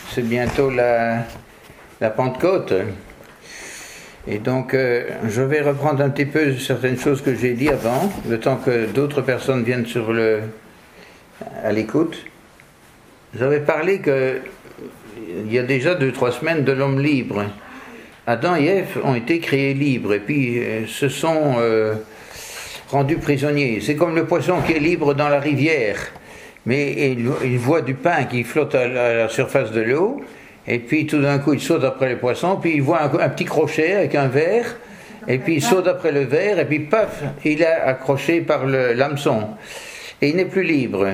c'est bientôt la Pentecôte. Et donc, je vais reprendre un petit peu certaines choses que j'ai dit avant, le temps que d'autres personnes viennent à l'écoute. J'avais parlé il y a déjà 2-3 semaines de l'homme libre. Adam et Ève ont été créés libres et puis se sont rendus prisonniers. C'est comme le poisson qui est libre dans la rivière, mais il voit du pain qui flotte à la surface de l'eau, et puis tout d'un coup il saute après le poisson, puis il voit un petit crochet avec un verre, et puis il saute après le verre, et puis paf, il est accroché par l'hameçon, et il n'est plus libre.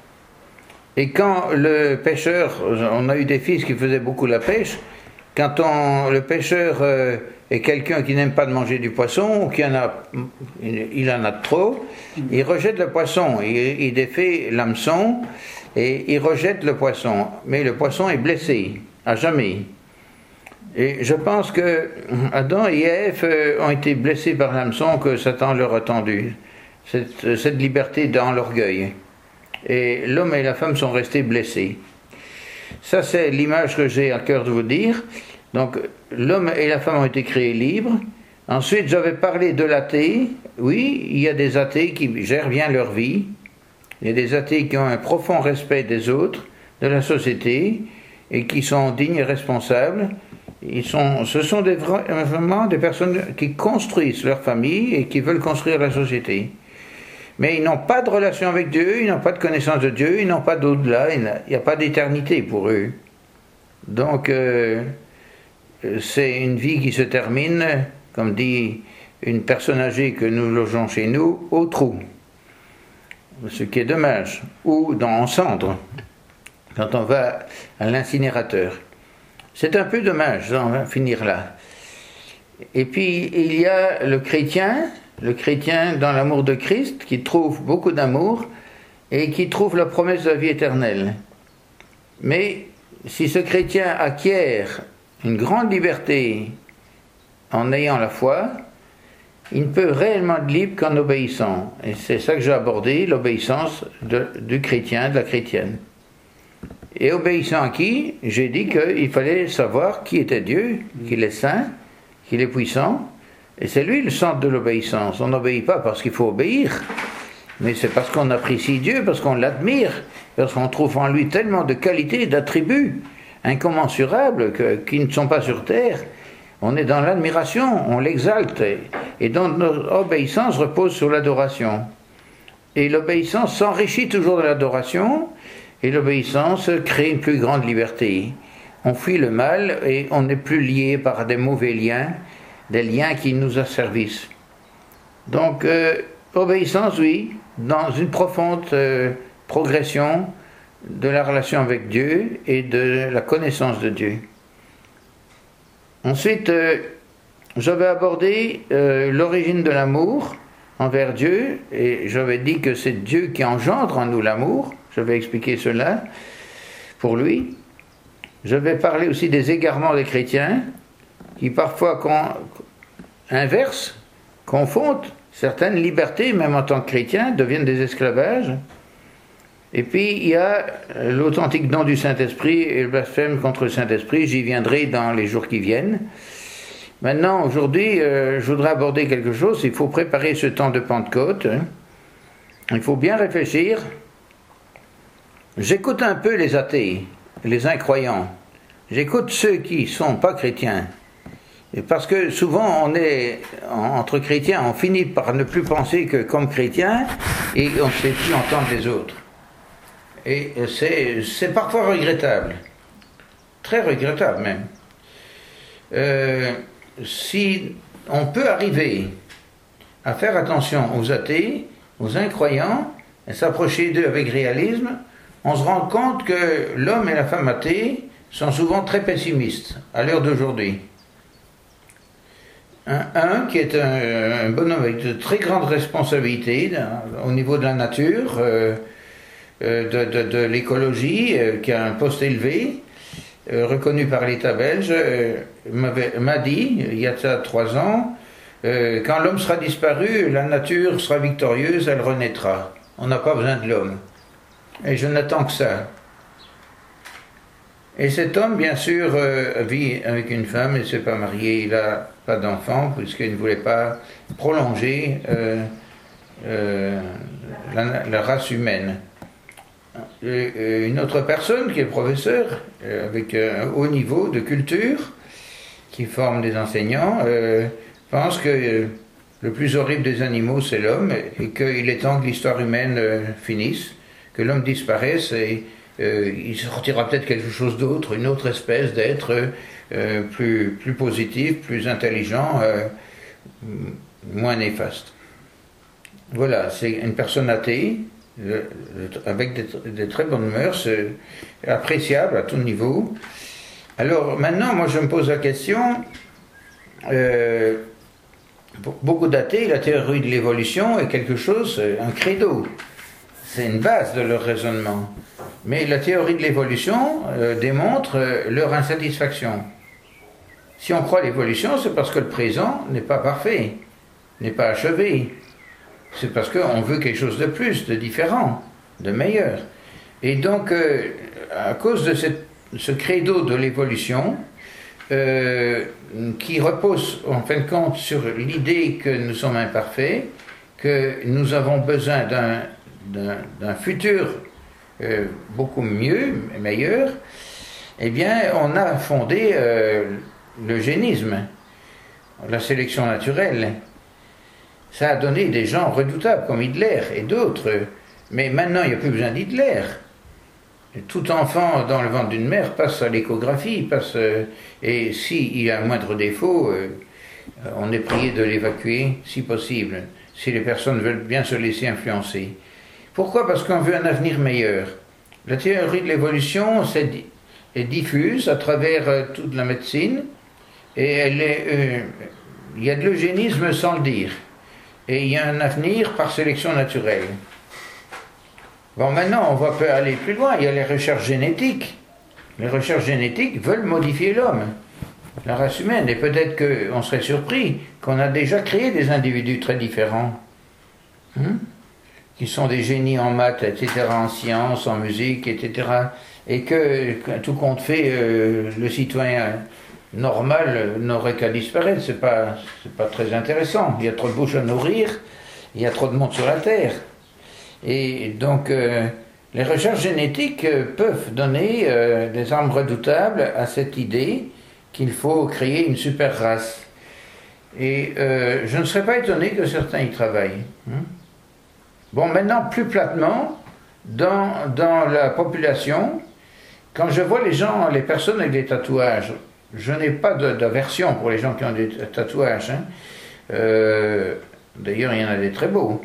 Et quand le pêcheur, on a eu des fils qui faisaient beaucoup la pêche, quand le pêcheur est quelqu'un qui n'aime pas de manger du poisson, ou il en a trop, il rejette le poisson, il défait l'hameçon et il rejette le poisson. Mais le poisson est blessé, à jamais. Et je pense que Adam et Ève ont été blessés par l'hameçon que Satan leur a tendu, cette liberté dans l'orgueil. Et l'homme et la femme sont restés blessés. Ça, c'est l'image que j'ai à cœur de vous dire. Donc, l'homme et la femme ont été créés libres. Ensuite, j'avais parlé de l'athée. Oui, il y a des athées qui gèrent bien leur vie. Il y a des athées qui ont un profond respect des autres, de la société, et qui sont dignes et responsables. Ce sont vraiment des personnes qui construisent leur famille et qui veulent construire la société. Mais ils n'ont pas de relation avec Dieu, ils n'ont pas de connaissance de Dieu, ils n'ont pas d'au-delà, il n'y a pas d'éternité pour eux. Donc, c'est une vie qui se termine, comme dit une personne âgée que nous logeons chez nous, au trou. Ce qui est dommage. Ou en cendre, quand on va à l'incinérateur. C'est un peu dommage, on va finir là. Et puis, il y a le chrétien dans l'amour de Christ, qui trouve beaucoup d'amour et qui trouve la promesse de la vie éternelle. Mais si ce chrétien acquiert une grande liberté en ayant la foi, il ne peut réellement être libre qu'en obéissant. Et c'est ça que j'ai abordé, l'obéissance du chrétien, de la chrétienne. Et obéissant à qui? J'ai dit qu'il fallait savoir qui était Dieu, qu'il est saint, qu'il est puissant. Et c'est lui le centre de l'obéissance. On n'obéit pas parce qu'il faut obéir, mais c'est parce qu'on apprécie Dieu, parce qu'on l'admire, parce qu'on trouve en lui tellement de qualités, d'attributs incommensurables qui ne sont pas sur terre. On est dans l'admiration, on l'exalte, et donc notre obéissance repose sur l'adoration. Et l'obéissance s'enrichit toujours de l'adoration, et l'obéissance crée une plus grande liberté. On fuit le mal et on n'est plus lié par des mauvais liens, des liens qui nous asservissent. Donc, obéissance, oui, dans une profonde progression de la relation avec Dieu et de la connaissance de Dieu. Ensuite, j'avais abordé l'origine de l'amour envers Dieu, et j'avais dit que c'est Dieu qui engendre en nous l'amour. J'avais expliqué cela pour lui. J'avais parlé aussi des égarements des chrétiens, qui parfois inversent, confondent certaines libertés, même en tant que chrétiens, deviennent des esclavages. Et puis il y a l'authentique don du Saint-Esprit et le blasphème contre le Saint-Esprit. J'y viendrai dans les jours qui viennent. Maintenant, aujourd'hui, je voudrais aborder quelque chose. Il faut préparer ce temps de Pentecôte. Il faut bien réfléchir. J'écoute un peu les athées, les incroyants. J'écoute ceux qui ne sont pas chrétiens. Et parce que souvent, entre chrétiens, on finit par ne plus penser que comme chrétiens et on ne sait plus entendre les autres. Et c'est parfois regrettable. Très regrettable même. Si on peut arriver à faire attention aux athées, aux incroyants, et s'approcher d'eux avec réalisme, on se rend compte que l'homme et la femme athée sont souvent très pessimistes à l'heure d'aujourd'hui. Un qui est un bonhomme avec de très grandes responsabilités au niveau de la nature, de l'écologie, qui a un poste élevé, reconnu par l'État belge, m'a dit, il y a ça 3 ans, quand l'homme sera disparu, la nature sera victorieuse, elle renaîtra. On n'a pas besoin de l'homme. Et je n'attends que ça. Et cet homme, bien sûr, vit avec une femme, il ne s'est pas marié, il n'a pas d'enfant, puisqu'il ne voulait pas prolonger la race humaine. Une autre personne qui est professeur, avec un haut niveau de culture, qui forme des enseignants, pense que le plus horrible des animaux, c'est l'homme, et qu'il est temps que l'histoire humaine finisse, que l'homme disparaisse, et il sortira peut-être quelque chose d'autre, une autre espèce d'être plus positif, plus intelligent, moins néfaste. Voilà, c'est une personne athée, avec des très bonnes mœurs, appréciables à tout niveau. Alors maintenant, moi je me pose la question, pour beaucoup d'athées, la théorie de l'évolution est quelque chose, un credo. C'est une base de leur raisonnement. Mais la théorie de l'évolution démontre leur insatisfaction. Si on croit à l'évolution, c'est parce que le présent n'est pas parfait, n'est pas achevé. C'est parce qu'on veut quelque chose de plus, de différent, de meilleur. Et donc, à cause de ce credo de l'évolution, qui repose en fin de compte sur l'idée que nous sommes imparfaits, que nous avons besoin d'un futur beaucoup mieux, meilleur, eh bien, on a fondé l'eugénisme, la sélection naturelle. Ça a donné des gens redoutables comme Hitler et d'autres, mais maintenant il n'y a plus besoin d'Hitler. Tout enfant dans le ventre d'une mère passe à l'échographie, et s'il y a un moindre défaut, on est prié de l'évacuer si possible, si les personnes veulent bien se laisser influencer. Pourquoi? Parce qu'on veut un avenir meilleur. La théorie de l'évolution est diffuse à travers toute la médecine, et il y a de l'eugénisme sans le dire. Et il y a un avenir par sélection naturelle. Bon, maintenant, on va aller plus loin. Il y a les recherches génétiques. Les recherches génétiques veulent modifier l'homme, la race humaine. Et peut-être qu'on serait surpris qu'on a déjà créé des individus très différents, qui sont des génies en maths, etc., en sciences, en musique, etc. Et que tout compte fait, le citoyen normal n'aurait qu'à disparaître. C'est pas très intéressant. Il y a trop de bouches à nourrir, il y a trop de monde sur la Terre. Et donc, les recherches génétiques peuvent donner des armes redoutables à cette idée qu'il faut créer une super race. Et je ne serais pas étonné que certains y travaillent. Bon, maintenant, plus platement, dans la population, quand je vois les personnes avec des tatouages, je n'ai pas d'aversion pour les gens qui ont des tatouages. D'ailleurs, il y en a des très beaux.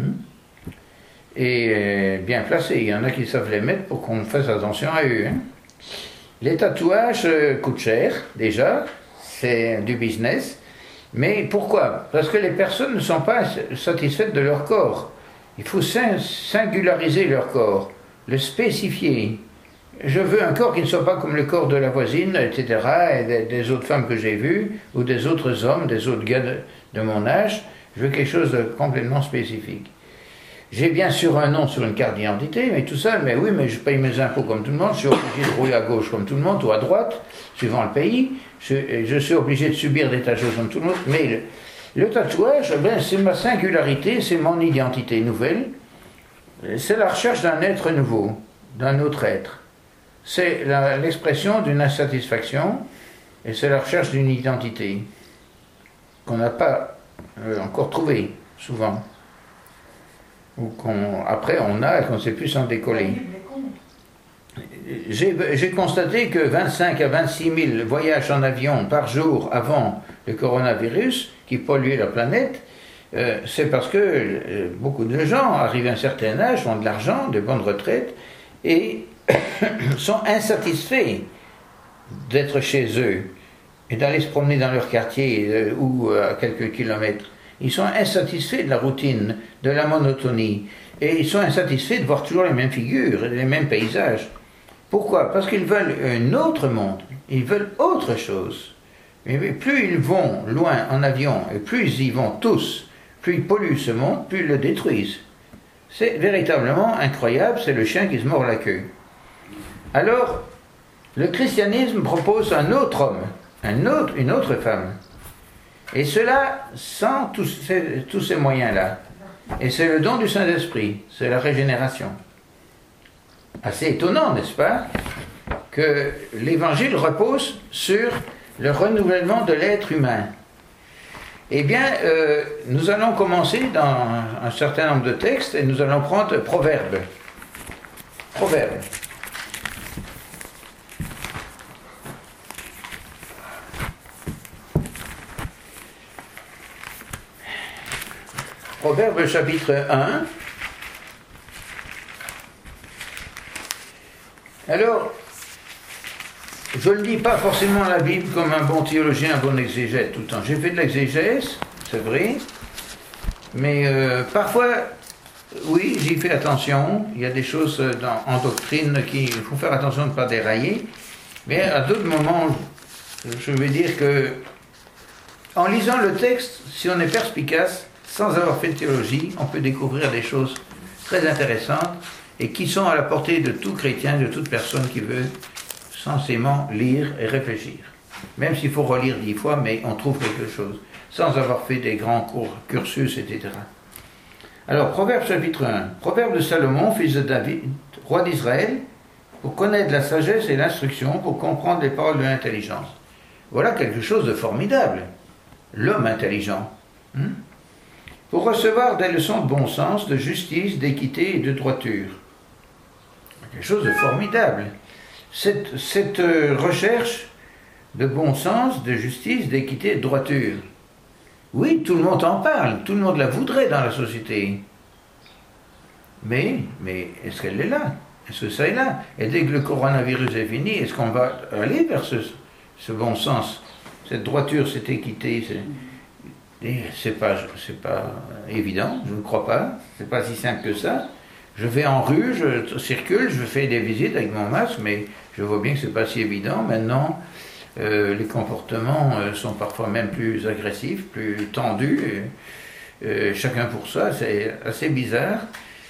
Et bien placés. Il y en a qui savent les mettre pour qu'on fasse attention à eux. Les tatouages coûtent cher, déjà. C'est du business. Mais pourquoi? Parce que les personnes ne sont pas satisfaites de leur corps. Il faut singulariser leur corps, le spécifier. Je veux un corps qui ne soit pas comme le corps de la voisine, etc., et des autres femmes que j'ai vues, ou des autres hommes, des autres gars de mon âge. Je veux quelque chose de complètement spécifique. J'ai bien sûr un nom sur une carte d'identité, mais tout ça, mais oui, mais je paye mes impôts comme tout le monde, je suis obligé de rouler à gauche comme tout le monde, ou à droite, suivant le pays, je suis obligé de subir des tâches comme tout le monde, mais le tatouage, c'est ma singularité, c'est mon identité nouvelle, c'est la recherche d'un être nouveau, d'un autre être. C'est l'expression d'une insatisfaction, et c'est la recherche d'une identité, qu'on n'a pas encore trouvée, souvent. Ou après on a et qu'on ne sait plus s'en décoller. J'ai constaté que 25 à 26 000 voyages en avion par jour avant le coronavirus, qui polluait la planète, c'est parce que beaucoup de gens arrivent à un certain âge, ont de l'argent, de bonnes retraites, et sont insatisfaits d'être chez eux et d'aller se promener dans leur quartier ou à quelques kilomètres. Ils sont insatisfaits de la routine, de la monotonie, et ils sont insatisfaits de voir toujours les mêmes figures, les mêmes paysages. Pourquoi? Parce qu'ils veulent un autre monde, ils veulent autre chose. Mais plus ils vont loin en avion, et plus ils y vont tous, plus ils polluent ce monde, plus ils le détruisent. C'est véritablement incroyable, c'est le chien qui se mord la queue. Alors, Le christianisme propose un autre homme, une autre femme. Et cela sans tous ces moyens-là. Et c'est le don du Saint-Esprit, c'est la régénération. Assez étonnant, n'est-ce pas, que l'Évangile repose sur le renouvellement de l'être humain. Eh bien, nous allons commencer dans un certain nombre de textes et nous allons prendre Proverbes. Proverbes. Proverbes chapitre 1. Alors, je ne lis pas forcément la Bible comme un bon théologien, un bon exégète tout le temps. J'ai fait de l'exégèse, c'est vrai, mais parfois, oui, j'y fais attention. Il y a des choses en doctrine qu'il faut faire attention de ne pas dérailler. Mais à d'autres moments, je vais dire que, en lisant le texte, si on est perspicace, sans avoir fait de théologie, on peut découvrir des choses très intéressantes et qui sont à la portée de tout chrétien, de toute personne qui veut censément lire et réfléchir. Même s'il faut relire 10 fois, mais on trouve quelque chose, sans avoir fait des grands cursus, etc. Alors, Proverbe chapitre 1. Proverbe de Salomon, fils de David, roi d'Israël, pour connaître la sagesse et l'instruction, pour comprendre les paroles de l'intelligence. Voilà quelque chose de formidable. L'homme intelligent. Pour recevoir des leçons de bon sens, de justice, d'équité et de droiture. Quelque chose de formidable. Cette recherche de bon sens, de justice, d'équité et de droiture. Oui, tout le monde en parle, tout le monde la voudrait dans la société. Mais est-ce qu'elle est là? Est-ce que ça est là? Et dès que le coronavirus est fini, est-ce qu'on va aller vers ce bon sens, cette droiture, cette équité? C'est pas évident, je ne crois pas. C'est pas si simple que ça. Je vais en rue, je circule, je fais des visites avec mon masque, mais je vois bien que c'est pas si évident. Maintenant, les comportements sont parfois même plus agressifs, plus tendus. Chacun pour ça, c'est assez bizarre.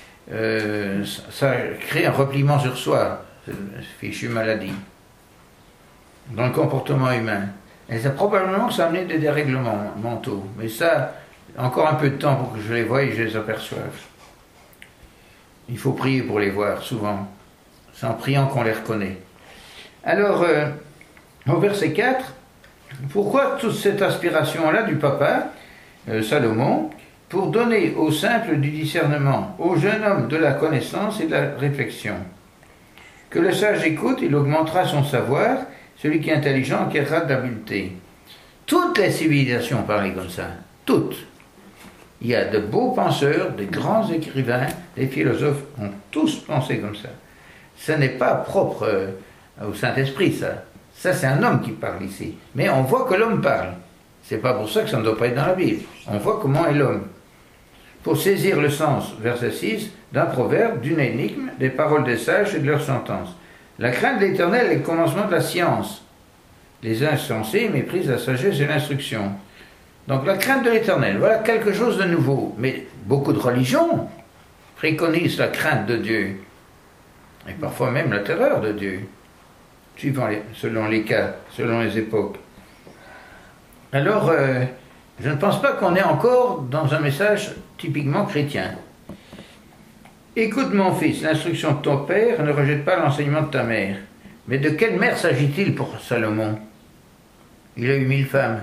Ça crée un repliement sur soi, cette fichue maladie, dans le comportement humain. Et ça probablement ça a amené des dérèglements mentaux. Mais ça, encore un peu de temps pour que je les voie et je les aperçoive. Il faut prier pour les voir, souvent. C'est en priant qu'on les reconnaît. Alors, au verset 4, pourquoi toute cette aspiration-là du papa, Salomon, pour donner aux simples du discernement, aux jeunes hommes de la connaissance et de la réflexion. Que le sage écoute, il augmentera son savoir, celui qui est intelligent acquérera de l'habileté. Toutes les civilisations parlaient comme ça, toutes. Il y a de beaux penseurs, de grands écrivains, des philosophes ont tous pensé comme ça. Ce n'est pas propre au Saint-Esprit, ça. Ça, c'est un homme qui parle ici. Mais on voit que l'homme parle. C'est pas pour ça que ça ne doit pas être dans la Bible. On voit comment est l'homme. Pour saisir le sens, verset 6, d'un proverbe, d'une énigme, des paroles des sages et de leurs sentences. La crainte de l'Éternel est le commencement de la science. Les insensés méprisent la sagesse et l'instruction. Donc la crainte de l'Éternel, voilà quelque chose de nouveau. Mais beaucoup de religions préconisent la crainte de Dieu. Et parfois même la terreur de Dieu. Selon les cas, selon les époques. Alors, je ne pense pas qu'on est encore dans un message typiquement chrétien. Écoute mon fils, l'instruction de ton père, ne rejette pas l'enseignement de ta mère. Mais de quelle mère s'agit-il pour Salomon? Il a eu 1000 femmes.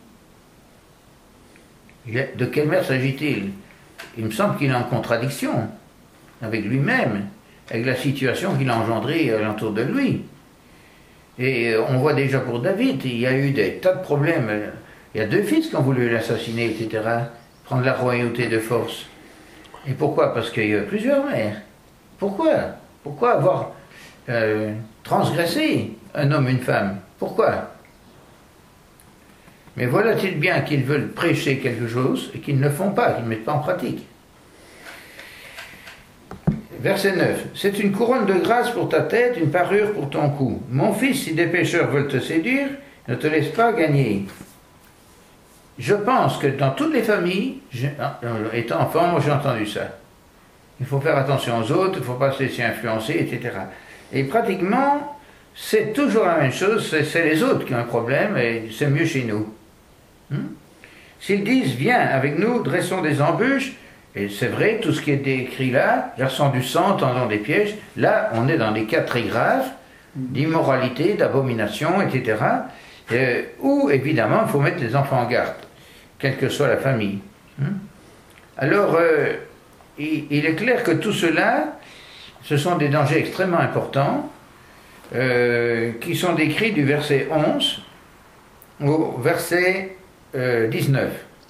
De quelle mère s'agit-il? Il me semble qu'il est en contradiction avec lui-même, avec la situation qu'il a engendrée alentour de lui. Et on voit déjà pour David, il y a eu des tas de problèmes. Il y a 2 fils qui ont voulu l'assassiner, etc. Prendre la royauté de force. Et pourquoi? Parce qu'il y a eu plusieurs mères. Pourquoi? Pourquoi avoir transgressé un homme, une femme? Pourquoi? Mais voilà-t-il bien qu'ils veulent prêcher quelque chose et qu'ils ne le font pas, qu'ils ne mettent pas en pratique. Verset 9. C'est une couronne de grâce pour ta tête, une parure pour ton cou. Mon fils, si des pécheurs veulent te séduire, ne te laisse pas gagner. Je pense que dans toutes les familles, étant enfant, moi j'ai entendu ça. Il faut faire attention aux autres, il ne faut pas se laisser influencer, etc. Et pratiquement, c'est toujours la même chose, c'est les autres qui ont un problème et c'est mieux chez nous. S'ils disent, viens avec nous, dressons des embûches, et c'est vrai, tout ce qui est décrit là, versant du sang, tendant des pièges, là, on est dans des cas très graves, d'immoralité, d'abomination, etc., où, évidemment, il faut mettre les enfants en garde, quelle que soit la famille. Alors, il est clair que tout cela, ce sont des dangers extrêmement importants, qui sont décrits du verset 11 au verset 19.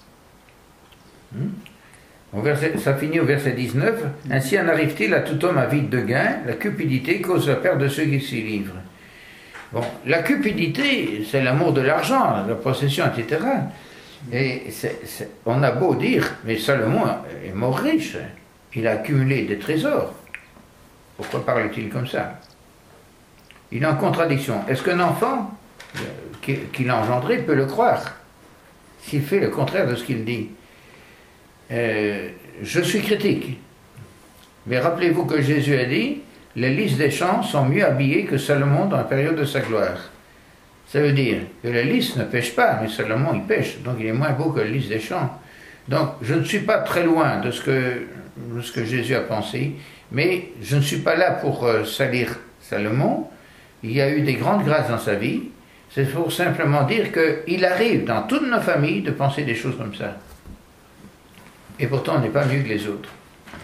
Ça finit au verset 19. Ainsi en arrive-t-il à tout homme avide de gain, la cupidité cause la perte de ceux qui s'y livrent. Bon, la cupidité, c'est l'amour de l'argent, la possession, etc. Et on a beau dire, mais Salomon est mort riche, il a accumulé des trésors. Pourquoi parle-t-il comme ça? Il est en contradiction. Est-ce qu'un enfant qu'il a engendré peut le croire s'il fait le contraire de ce qu'il dit? Je suis critique, mais rappelez-vous que Jésus a dit, les lys des champs sont mieux habillés que Salomon dans la période de sa gloire. Ça veut dire que les lys ne pêchent pas, mais Salomon il pêche, donc il est moins beau que le lys des champs. Donc je ne suis pas très loin de ce que Jésus a pensé, mais je ne suis pas là pour salir Salomon. Il y a eu des grandes grâces dans sa vie. C'est pour simplement dire qu'il arrive dans toutes nos familles de penser des choses comme ça. Et pourtant, on n'est pas mieux que les autres.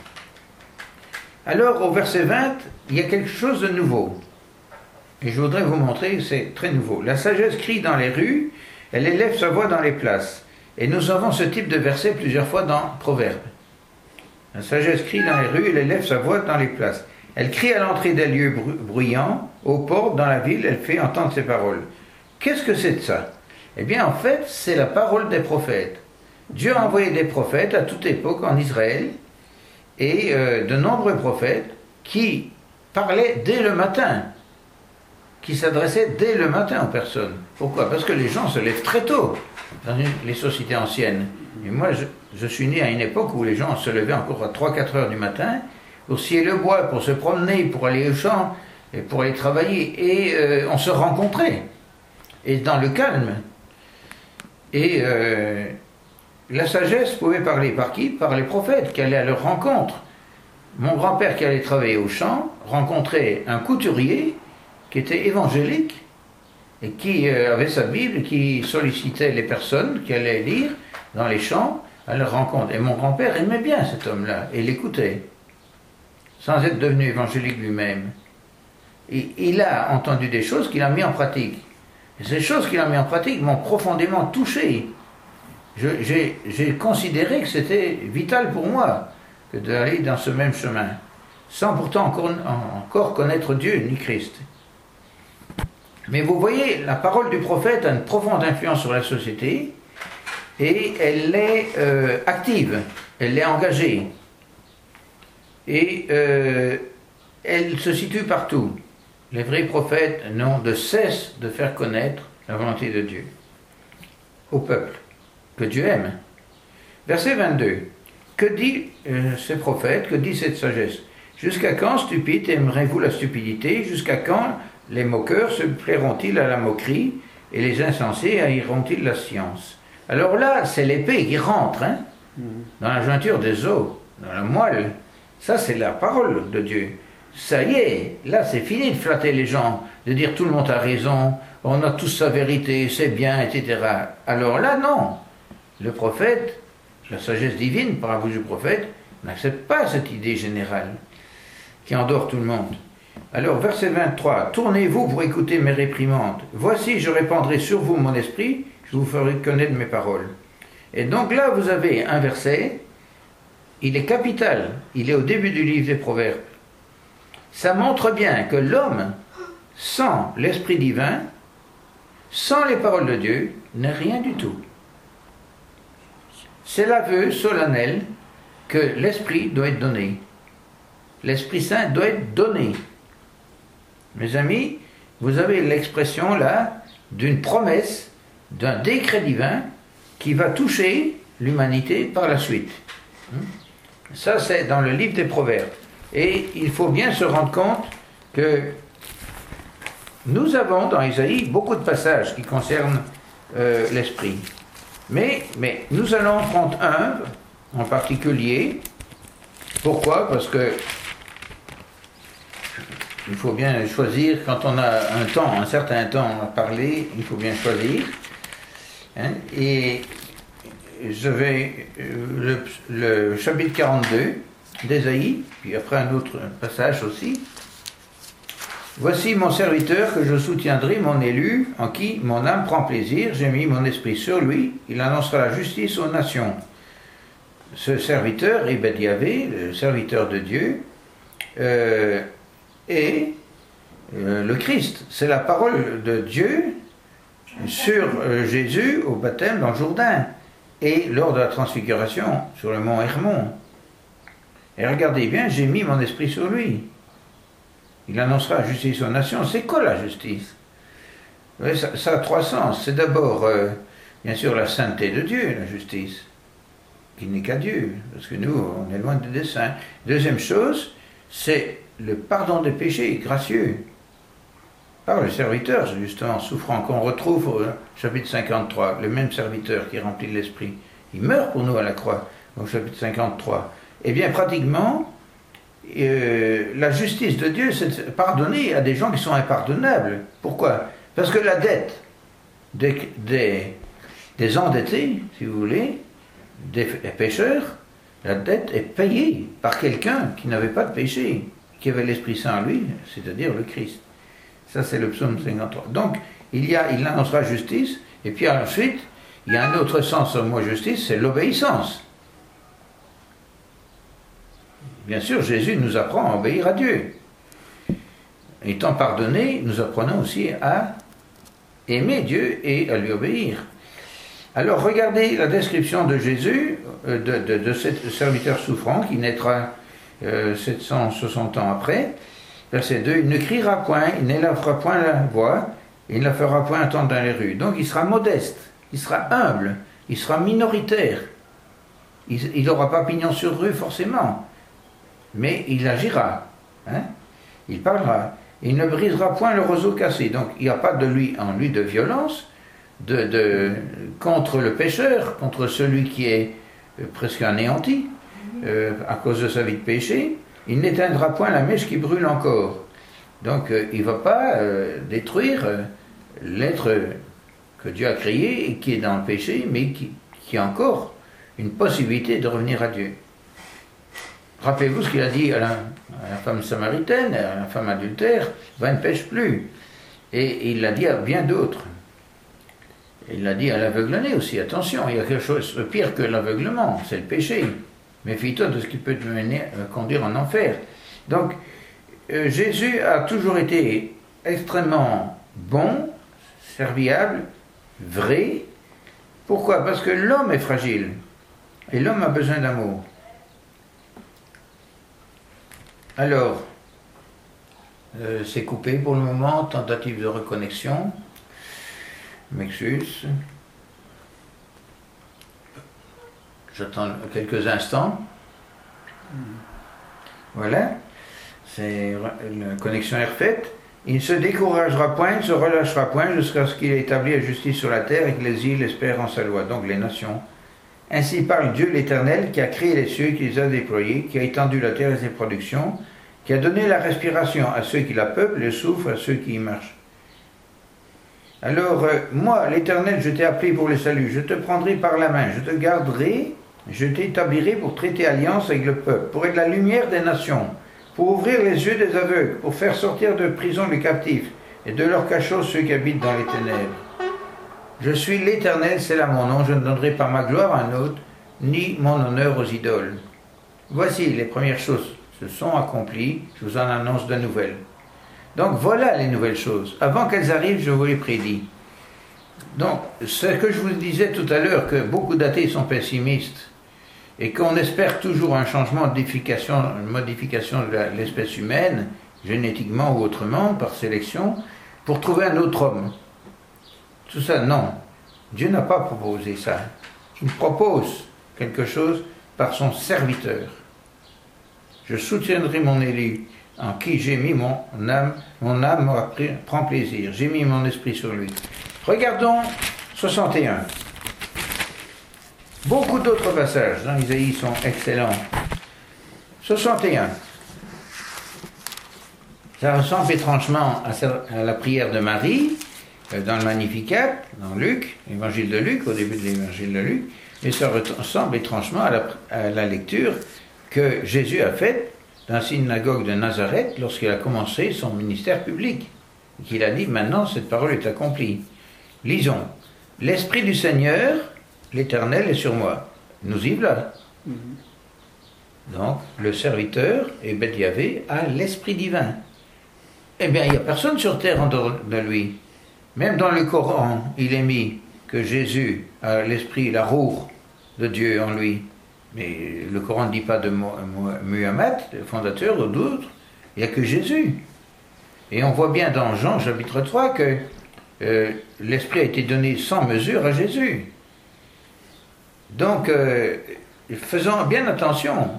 Alors, au verset 20, il y a quelque chose de nouveau. Et je voudrais vous montrer que c'est très nouveau. La sagesse crie dans les rues, elle élève sa voix dans les places. Et nous avons ce type de verset plusieurs fois dans Proverbes. La sagesse crie dans les rues, elle élève sa voix dans les places. Elle crie à l'entrée des lieux bruyants, aux portes, dans la ville, elle fait entendre ses paroles. Qu'est-ce que c'est de ça? Eh bien, en fait, c'est la parole des prophètes. Dieu a envoyé des prophètes à toute époque en Israël, et de nombreux prophètes qui parlaient dès le matin, qui s'adressaient dès le matin aux personnes. Pourquoi? Parce que les gens se lèvent très tôt dans les sociétés anciennes. Et moi, je suis né à une époque où les gens se levaient encore à 3-4 heures du matin, pour scier le bois, pour se promener, pour aller au champ, et pour aller travailler, et on se rencontrait, et dans le calme. Et la sagesse pouvait parler par qui? Par les prophètes qui allaient à leur rencontre. Mon grand-père qui allait travailler au champ rencontrait un couturier qui était évangélique et qui avait sa Bible, qui sollicitait les personnes qui allaient lire dans les champs à leur rencontre. Et mon grand-père aimait bien cet homme-là et l'écoutait, sans être devenu évangélique lui-même. Et il a entendu des choses qu'il a mis en pratique. Et ces choses qu'il a mis en pratique m'ont profondément touché. J'ai considéré que c'était vital pour moi que d'aller dans ce même chemin, sans pourtant encore connaître Dieu ni Christ. Mais vous voyez, la parole du prophète a une profonde influence sur la société, et elle est active, elle est engagée, et elle se situe partout. Les vrais prophètes n'ont de cesse de faire connaître la volonté de Dieu au peuple que Dieu aime. Verset 22. Que dit ces prophètes, que dit cette sagesse? Jusqu'à quand, stupides, aimerez-vous la stupidité? Jusqu'à quand les moqueurs se plairont-ils à la moquerie et les insensés haïront-ils la science? Alors là, c'est l'épée qui rentre dans la jointure des os, dans la moelle. Ça, c'est la parole de Dieu. Ça y est, là, c'est fini de flatter les gens, de dire tout le monde a raison, on a tous sa vérité, c'est bien, etc. Alors là, non. Le prophète, la sagesse divine par la bouche du prophète, n'accepte pas cette idée générale qui endort tout le monde. Alors, verset 23, « Tournez-vous pour écouter mes réprimandes. Voici, je répandrai sur vous mon esprit, je vous ferai connaître mes paroles. » Et donc là, vous avez un verset, il est capital, il est au début du livre des Proverbes. Ça montre bien que l'homme, sans l'Esprit divin, sans les paroles de Dieu, n'est rien du tout. C'est l'aveu solennel que l'Esprit doit être donné. L'Esprit Saint doit être donné. Mes amis, vous avez l'expression là d'une promesse, d'un décret divin qui va toucher l'humanité par la suite. Ça, c'est dans le livre des Proverbes. Et il faut bien se rendre compte que Nous avons dans Isaïe beaucoup de passages qui concernent l'esprit. Mais nous allons en prendre un en particulier. Pourquoi? Parce que il faut bien choisir, quand on a un certain temps à parler, il faut bien choisir. Hein, et je vais, le chapitre 42 d'Ésaïe, puis après un autre passage aussi. Voici mon serviteur que je soutiendrai, mon élu, en qui mon âme prend plaisir, j'ai mis mon esprit sur lui, il annoncera la justice aux nations. Ce serviteur, Ebed Yahvé, le serviteur de Dieu, est le Christ. C'est la parole de Dieu sur Jésus au baptême dans le Jourdain et lors de la transfiguration sur le mont Hermon. Et regardez bien, j'ai mis mon esprit sur lui. Il annoncera la justice aux nations. C'est quoi la justice? Oui, ça a trois sens. C'est d'abord, bien sûr, la sainteté de Dieu, la justice, qui n'est qu'à Dieu, parce que nous, on est loin du dessein. Deuxième chose, c'est le pardon des péchés gracieux par le serviteur, justement, souffrant, qu'on retrouve au chapitre 53, le même serviteur qui remplit l'esprit. Il meurt pour nous à la croix, au chapitre 53. Eh bien, pratiquement, la justice de Dieu, c'est de pardonner à des gens qui sont impardonnables. Pourquoi? Parce que la dette des endettés, si vous voulez, des pécheurs, la dette est payée par quelqu'un qui n'avait pas de péché, qui avait l'Esprit Saint en lui, c'est-à-dire le Christ. Ça, c'est le psaume 53. Donc, il annoncera justice, et puis ensuite, il y a un autre sens au mot justice, c'est l'obéissance. Bien sûr, Jésus nous apprend à obéir à Dieu. Étant pardonné, nous apprenons aussi à aimer Dieu et à lui obéir. Alors, regardez la description de Jésus, de ce serviteur souffrant qui naîtra 760 ans après. Verset 2, il ne criera point, il n'élèvera point la voix, il ne la fera point entendre dans les rues. Donc, il sera modeste, il sera humble, il sera minoritaire. Il n'aura pas pignon sur rue forcément. Mais il agira, hein? Il parlera, il ne brisera point le roseau cassé. Donc il n'y a pas en lui de violence contre le pécheur, contre celui qui est presque anéanti à cause de sa vie de péché. Il n'éteindra point la mèche qui brûle encore. Donc il ne va pas détruire l'être que Dieu a créé et qui est dans le péché, mais qui a encore une possibilité de revenir à Dieu. Rappelez-vous ce qu'il a dit à la femme samaritaine, à la femme adultère, va, ne pêche plus. Et il l'a dit à bien d'autres. Il l'a dit à l'aveugle-né aussi, attention, il y a quelque chose de pire que l'aveuglement, c'est le péché. Méfie-toi de ce qui peut te conduire en enfer. Donc, Jésus a toujours été extrêmement bon, serviable, vrai. Pourquoi? Parce que l'homme est fragile, et l'homme a besoin d'amour. Alors, c'est coupé pour le moment, tentative de reconnexion. M'excuse. J'attends quelques instants. Voilà, la connexion est refaite. Il ne se découragera point, il ne se relâchera point jusqu'à ce qu'il ait établi la justice sur la terre et que les îles espèrent en sa loi, donc les nations. Ainsi parle Dieu l'Éternel qui a créé les cieux, qui les a déployés, qui a étendu la terre et ses productions, qui a donné la respiration à ceux qui la peuplent, le souffle à ceux qui y marchent. Alors, moi, l'Éternel, je t'ai appelé pour le salut, je te prendrai par la main, je te garderai, je t'établirai pour traiter alliance avec le peuple, pour être la lumière des nations, pour ouvrir les yeux des aveugles, pour faire sortir de prison les captifs, et de leur cachot ceux qui habitent dans les ténèbres. Je suis l'Éternel, c'est là mon nom, je ne donnerai pas ma gloire à un autre, ni mon honneur aux idoles. Voici les premières choses se sont accomplies, je vous en annonce de nouvelles. Donc voilà les nouvelles choses. Avant qu'elles arrivent, je vous les prédis. Donc, ce que je vous disais tout à l'heure, que beaucoup d'athées sont pessimistes, et qu'on espère toujours un changement, une modification de l'espèce humaine, génétiquement ou autrement, par sélection, pour trouver un autre homme. Tout ça, non. Dieu n'a pas proposé ça. Il propose quelque chose par son serviteur. Je soutiendrai mon élu, en qui j'ai mis mon âme prend plaisir, j'ai mis mon esprit sur lui. Regardons 61. Beaucoup d'autres passages dans Isaïe sont excellents. 61. Ça ressemble étrangement à la prière de Marie, dans le Magnificat, dans Luc, l'évangile de Luc, au début de l'évangile de Luc, mais ça ressemble étrangement à la lecture que Jésus a faite dans la synagogue de Nazareth lorsqu'il a commencé son ministère public. Et qu'il a dit, maintenant cette parole est accomplie. Lisons. L'Esprit du Seigneur, l'Éternel, est sur moi. Nous y voilà. Donc, le serviteur, et Beth Yahvé, a l'Esprit divin. Eh bien, il n'y a personne sur terre en dehors de lui. Même dans le Coran, il est mis que Jésus a l'Esprit, la roue de Dieu en lui. Mais le Coran ne dit pas de Muhammad, le fondateur, ou d'autres. Il n'y a que Jésus. Et on voit bien dans Jean, chapitre 3, que l'Esprit a été donné sans mesure à Jésus. Donc, faisons bien attention.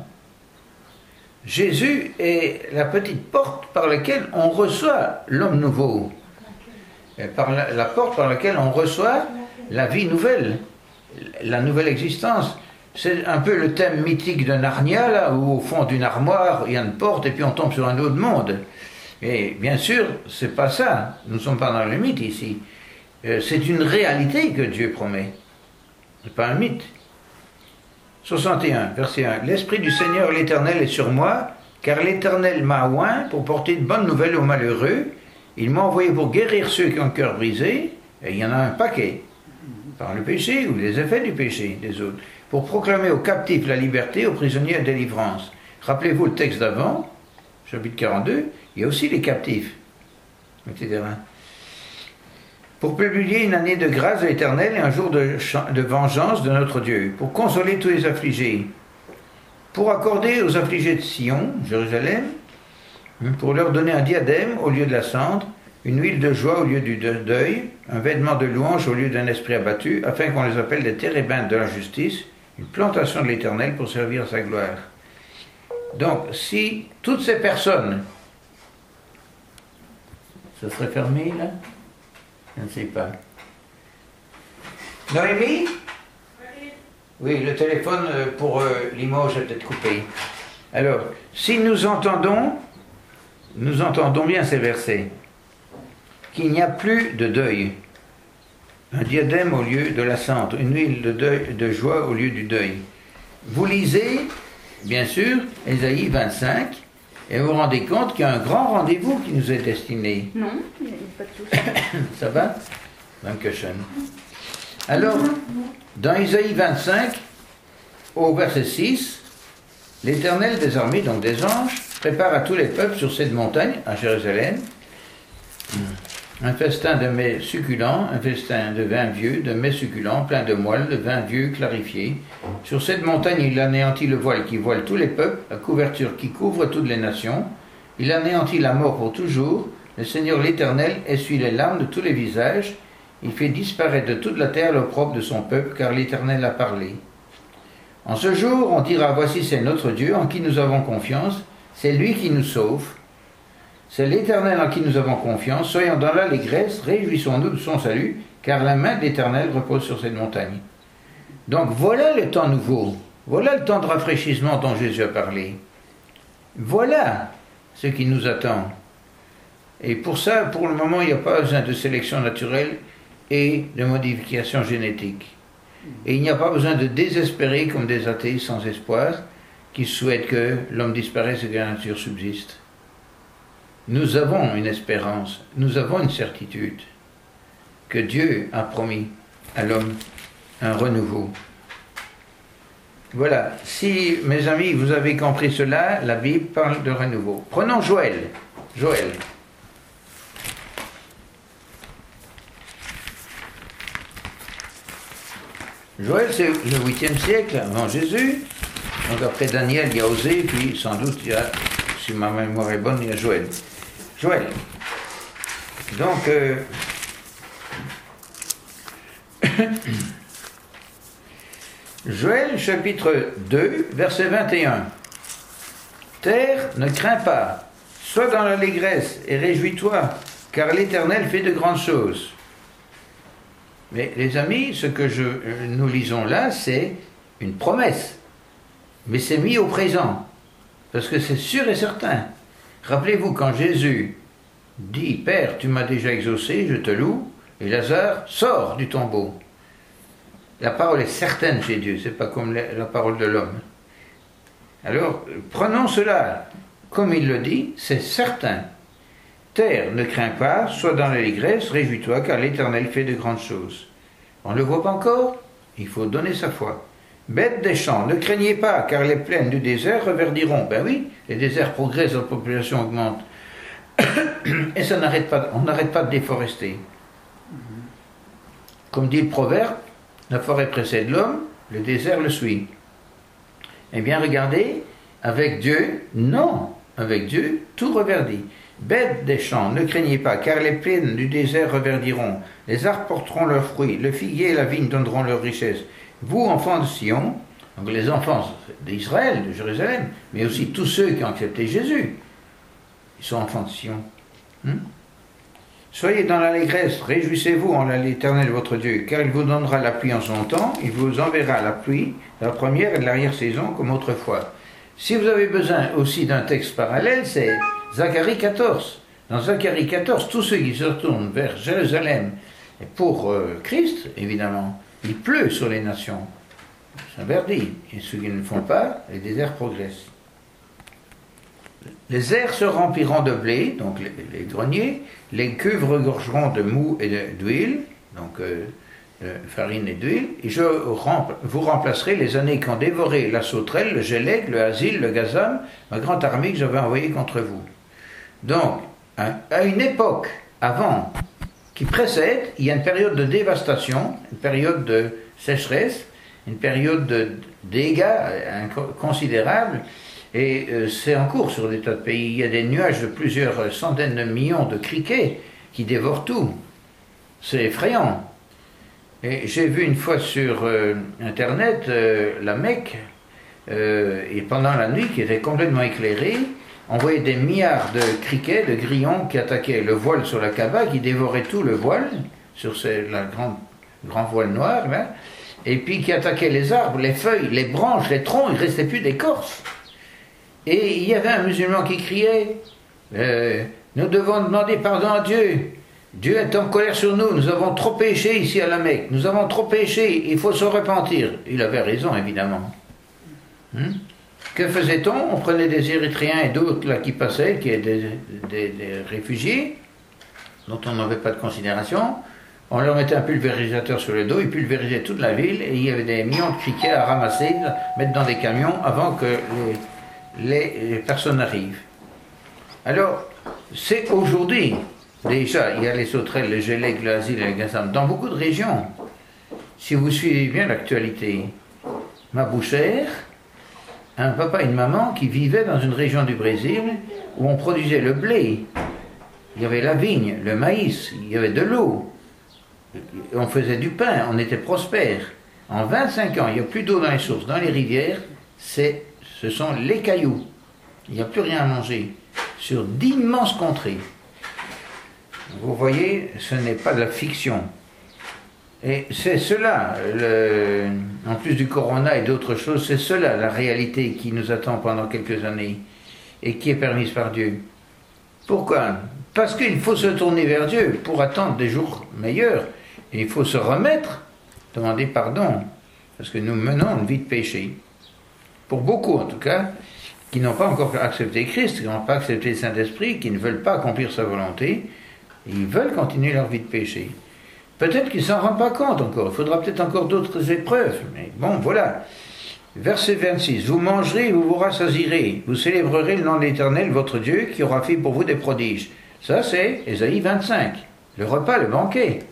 Jésus est la petite porte par laquelle on reçoit l'homme nouveau. Par la porte par laquelle on reçoit la vie nouvelle, la nouvelle existence. C'est un peu le thème mythique de Narnia, là, où au fond d'une armoire, il y a une porte et puis on tombe sur un autre monde. Mais bien sûr, c'est pas ça. Nous ne sommes pas dans le mythe ici. C'est une réalité que Dieu promet. C'est pas un mythe. 61, verset 1. L'Esprit du Seigneur l'Éternel est sur moi, car l'Éternel m'a oint pour porter de bonnes nouvelles aux malheureux. Il m'a envoyé pour guérir ceux qui ont le cœur brisé, et il y en a un paquet, par le péché ou les effets du péché des autres, pour proclamer aux captifs la liberté, aux prisonniers la délivrance. Rappelez-vous le texte d'avant, chapitre 42, il y a aussi les captifs, etc. Pour publier une année de grâce de l'Éternel et un jour de vengeance de notre Dieu, pour consoler tous les affligés, pour accorder aux affligés de Sion, Jérusalem, pour leur donner un diadème au lieu de la cendre, une huile de joie au lieu du deuil, un vêtement de louange au lieu d'un esprit abattu, afin qu'on les appelle des térébintes de la justice, une plantation de l'Éternel pour servir à sa gloire. Donc, si toutes ces personnes, ça serait fermé là? Je ne sais pas. Noémie? Oui, le téléphone pour Limoges est peut-être coupé. Alors, si nous entendons bien ces versets, qu'il n'y a plus de deuil, un diadème au lieu de la cendre, une huile de joie au lieu du deuil. Vous lisez, bien sûr, Ésaïe 25, et vous vous rendez compte qu'il y a un grand rendez-vous qui nous est destiné. Non, il n'y a pas de souci. Ça va? Dankeschön. Alors, dans Ésaïe 25, au verset 6, l'Éternel des armées, donc des anges, prépare à tous les peuples sur cette montagne, à Jérusalem, un festin de mets succulents, un festin de vin vieux, de mets succulents, plein de moelle, de vin vieux clarifié. Sur cette montagne, il anéantit le voile qui voile tous les peuples, la couverture qui couvre toutes les nations. Il anéantit la mort pour toujours. Le Seigneur l'Éternel essuie les larmes de tous les visages. Il fait disparaître de toute la terre l'opprobre de son peuple, car l'Éternel a parlé. En ce jour, on dira, voici c'est notre Dieu, en qui nous avons confiance, c'est lui qui nous sauve. C'est l'Éternel en qui nous avons confiance, soyons dans l'allégresse, réjouissons-nous de son salut, car la main de l'Éternel repose sur cette montagne. Donc voilà le temps nouveau, voilà le temps de rafraîchissement dont Jésus a parlé. Voilà ce qui nous attend. Et pour ça, pour le moment, il n'y a pas besoin de sélection naturelle et de modification génétique. Et il n'y a pas besoin de désespérer comme des athées sans espoir qui souhaitent que l'homme disparaisse et que la nature subsiste. Nous avons une espérance, nous avons une certitude que Dieu a promis à l'homme un renouveau. Voilà, si mes amis vous avez compris cela, la Bible parle de renouveau. Prenons Joël. Joël. Joël, c'est le 8e siècle avant Jésus. Donc après Daniel, il y a Osée, puis sans doute, il y a, si ma mémoire est bonne, il y a Joël. Joël. Donc, Joël, chapitre 2, verset 21. Terre, ne crains pas, sois dans l'allégresse et réjouis-toi, car l'Éternel fait de grandes choses. Mais les amis, ce que nous lisons là, c'est une promesse. Mais c'est mis au présent, parce que c'est sûr et certain. Rappelez-vous quand Jésus dit « Père, tu m'as déjà exaucé, je te loue », et Lazare sort du tombeau. La parole est certaine chez Dieu, c'est pas comme la parole de l'homme. Alors, prenons cela, comme il le dit, c'est certain. Terre, ne crains pas, sois dans l'allégresse, réjouis-toi, car l'Éternel fait de grandes choses. On ne le voit pas encore? Il faut donner sa foi. Bêtes des champs, ne craignez pas, car les plaines du désert reverdiront. Ben oui, les déserts progressent, la population augmente. Et ça n'arrête pas, on n'arrête pas de déforester. Comme dit le proverbe, la forêt précède l'homme, le désert le suit. Eh bien, regardez, avec Dieu, non, avec Dieu, tout reverdit. Bêtes des champs, ne craignez pas, car les plaines du désert reverdiront. Les arbres porteront leurs fruits, le figuier et la vigne donneront leur richesse. Vous, enfants de Sion, donc les enfants d'Israël, de Jérusalem, mais aussi tous ceux qui ont accepté Jésus, ils sont enfants de Sion. Soyez dans l'allégresse, réjouissez-vous en l'Éternel votre Dieu, car il vous donnera la pluie en son temps, il vous enverra la pluie de la première et de l'arrière-saison comme autrefois. Si vous avez besoin aussi d'un texte parallèle, c'est Zacharie 14. Dans Zacharie 14, tous ceux qui se retournent vers Jérusalem, et pour Christ, évidemment, il pleut sur les nations. C'est un verdict. Et ceux qui ne le font pas, les déserts progressent. Les airs se rempliront de blé, donc les greniers, les cuves regorgeront de mou et d'huile, donc farine et d'huile, et vous remplacerai les années qui ont dévoré la sauterelle, le gélec, le hasil, le gazam, ma grande armée que j'avais envoyée contre vous. Donc, à une époque avant, qui précède, il y a une période de dévastation, une période de sécheresse, une période de dégâts considérables, et c'est en cours sur des tas de pays. Il y a des nuages de plusieurs centaines de millions de criquets qui dévorent tout. C'est effrayant. Et j'ai vu une fois sur Internet la Mecque, et pendant la nuit, qui était complètement éclairée, on voyait des milliards de criquets, de grillons qui attaquaient le voile sur la Kaaba, qui dévoraient tout le voile, sur la grand voile noir, là, et puis qui attaquaient les arbres, les feuilles, les branches, les troncs, il ne restait plus d'écorce. Et il y avait un musulman qui criait nous devons demander pardon à Dieu. Dieu est en colère sur nous. Nous avons trop péché ici à la Mecque. Nous avons trop péché. Il faut se repentir. Il avait raison, évidemment. Que faisait-on? On prenait des Érythréens et d'autres là qui passaient, qui étaient des réfugiés, dont on n'avait pas de considération. On leur mettait un pulvérisateur sur le dos, ils pulvérisaient toute la ville, et il y avait des millions de criquets à ramasser, mettre dans des camions avant que les personnes arrivent. Alors, c'est aujourd'hui, déjà, il y a les sauterelles, le gélec, le hasil et le gazam, dans beaucoup de régions. Si vous suivez bien l'actualité, ma bouchère, un papa et une maman qui vivaient dans une région du Brésil où on produisait le blé, il y avait la vigne, le maïs, il y avait de l'eau, on faisait du pain, on était prospères. En 25 ans, il n'y a plus d'eau dans les sources, dans les rivières, ce sont les cailloux. Il n'y a plus rien à manger. Sur d'immenses contrées. Vous voyez, ce n'est pas de la fiction. Et c'est cela, en plus du corona et d'autres choses, c'est cela la réalité qui nous attend pendant quelques années et qui est permise par Dieu. Pourquoi? Parce qu'il faut se tourner vers Dieu pour attendre des jours meilleurs. Et il faut se remettre, demander pardon, parce que nous menons une vie de péché. Pour beaucoup en tout cas, qui n'ont pas encore accepté Christ, qui n'ont pas accepté le Saint-Esprit, qui ne veulent pas accomplir sa volonté, ils veulent continuer leur vie de péché. Peut-être qu'ils ne s'en rendent pas compte encore, il faudra peut-être encore d'autres épreuves, mais bon, voilà. Verset 26, vous mangerez et vous vous rassasierez, vous célébrerez le nom de l'Éternel, votre Dieu, qui aura fait pour vous des prodiges. Ça, c'est Ésaïe 25, le repas, le banquet.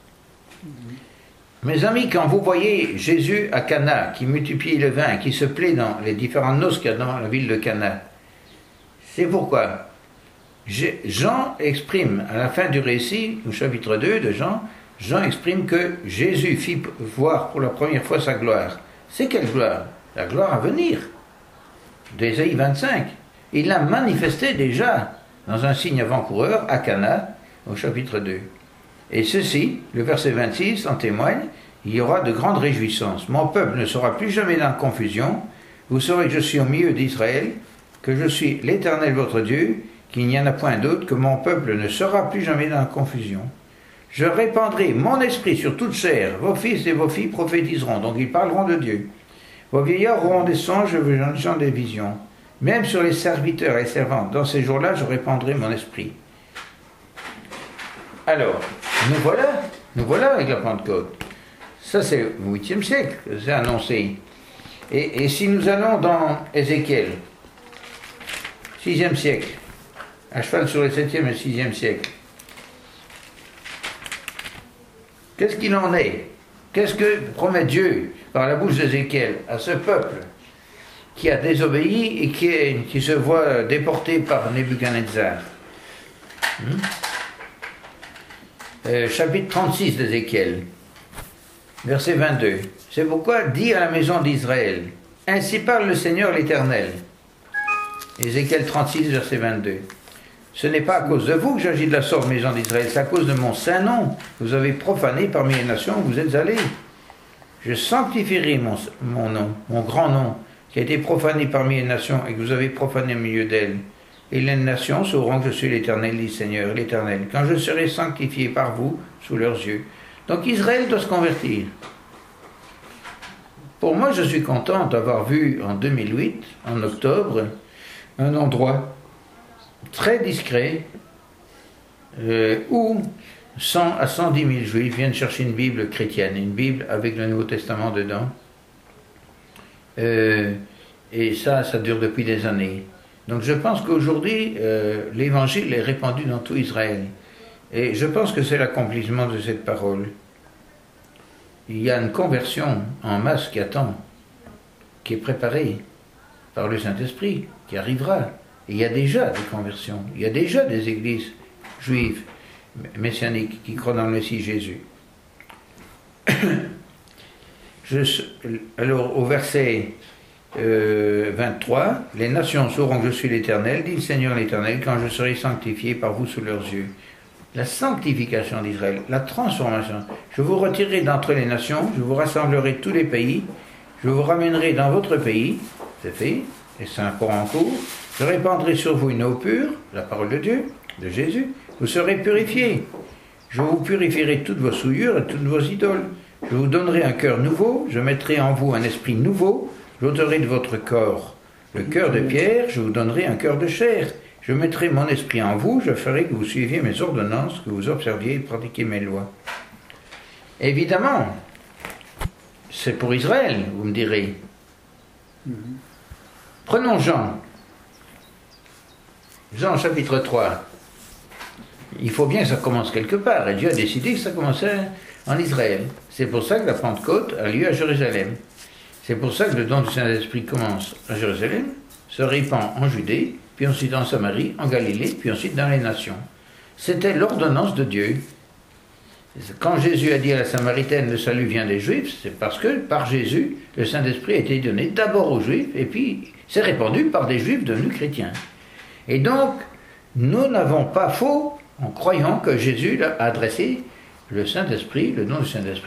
Mes amis, quand vous voyez Jésus à Cana, qui multiplie le vin, qui se plaît dans les différentes noces qu'il y a dans la ville de Cana, c'est pourquoi Jean exprime, à la fin du récit, au chapitre 2 de Jean, Jean exprime que Jésus fit voir pour la première fois sa gloire. C'est quelle gloire? La gloire à venir, d'Ésaïe 25. Il l'a manifesté déjà dans un signe avant-coureur à Cana, au chapitre 2. Et ceci, le verset 26 en témoigne, il y aura de grandes réjouissances. Mon peuple ne sera plus jamais dans la confusion. Vous saurez que je suis au milieu d'Israël, que je suis l'Éternel votre Dieu, qu'il n'y en a point d'autre, que mon peuple ne sera plus jamais dans la confusion. Je répandrai mon esprit sur toute chair, vos fils et vos filles prophétiseront, donc ils parleront de Dieu. Vos vieillards auront des songes, vos jeunes des visions. Même sur les serviteurs et servantes, dans ces jours-là, je répandrai mon esprit. Alors, nous voilà avec la Pentecôte. Ça, c'est au 8e siècle que c'est annoncé. Et si nous allons dans Ézéchiel, 6e siècle, à cheval sur le 7e et 6e siècle, qu'est-ce qu'il en est? Qu'est-ce que promet Dieu par la bouche d'Ézéchiel à ce peuple qui a désobéi et qui se voit déporté par Nebuchadnezzar? Chapitre 36 d'Ézéchiel, verset 22. C'est pourquoi dis à la maison d'Israël, ainsi parle le Seigneur l'Éternel. Ézéchiel 36, verset 22. Ce n'est pas à cause de vous que j'agis de la sorte, maison d'Israël, c'est à cause de mon saint nom. Vous avez profané parmi les nations où vous êtes allés. Je sanctifierai mon nom, mon grand nom, qui a été profané parmi les nations et que vous avez profané au milieu d'elles. Et les nations sauront que je suis l'Éternel, dit Seigneur, l'Éternel, quand je serai sanctifié par vous sous leurs yeux. Donc Israël doit se convertir. Pour moi, je suis content d'avoir vu en 2008, en octobre, un endroit très discret où 100 à 110 000 juifs viennent chercher une Bible chrétienne, une Bible avec le Nouveau Testament dedans. Et ça dure depuis des années. Donc je pense qu'aujourd'hui, l'évangile est répandu dans tout Israël. Et je pense que c'est l'accomplissement de cette parole. Il y a une conversion en masse qui attend, qui est préparée par le Saint-Esprit, qui arrivera. Et il y a déjà des conversions, il y a déjà des églises juives, messianiques, qui croient dans le Messie Jésus. Alors au verset 23, les nations sauront que je suis l'Éternel, dit le Seigneur l'Éternel, quand je serai sanctifié par vous sous leurs yeux. La sanctification d'Israël, la transformation. Je vous retirerai d'entre les nations, je vous rassemblerai tous les pays, je vous ramènerai dans votre pays, c'est fait, et c'est encore en cours. Je répandrai sur vous une eau pure, la parole de Dieu, de Jésus, vous serez purifiés. Je vous purifierai toutes vos souillures et toutes vos idoles. Je vous donnerai un cœur nouveau, je mettrai en vous un esprit nouveau, j'ôterai de votre corps le cœur de pierre, je vous donnerai un cœur de chair. Je mettrai mon esprit en vous, je ferai que vous suiviez mes ordonnances, que vous observiez et pratiquiez mes lois. Évidemment, c'est pour Israël, vous me direz. Prenons Jean. Jean chapitre 3. Il faut bien que ça commence quelque part, et Dieu a décidé que ça commençait en Israël. C'est pour ça que la Pentecôte a lieu à Jérusalem. C'est pour ça que le don du Saint-Esprit commence à Jérusalem, se répand en Judée, puis ensuite en Samarie, en Galilée, puis ensuite dans les nations. C'était l'ordonnance de Dieu. Quand Jésus a dit à la Samaritaine, le salut vient des Juifs, c'est parce que par Jésus, le Saint-Esprit a été donné d'abord aux Juifs, et puis c'est répandu par des Juifs devenus chrétiens. Et donc, nous n'avons pas faux en croyant que Jésus a adressé le Saint-Esprit, le nom du Saint-Esprit,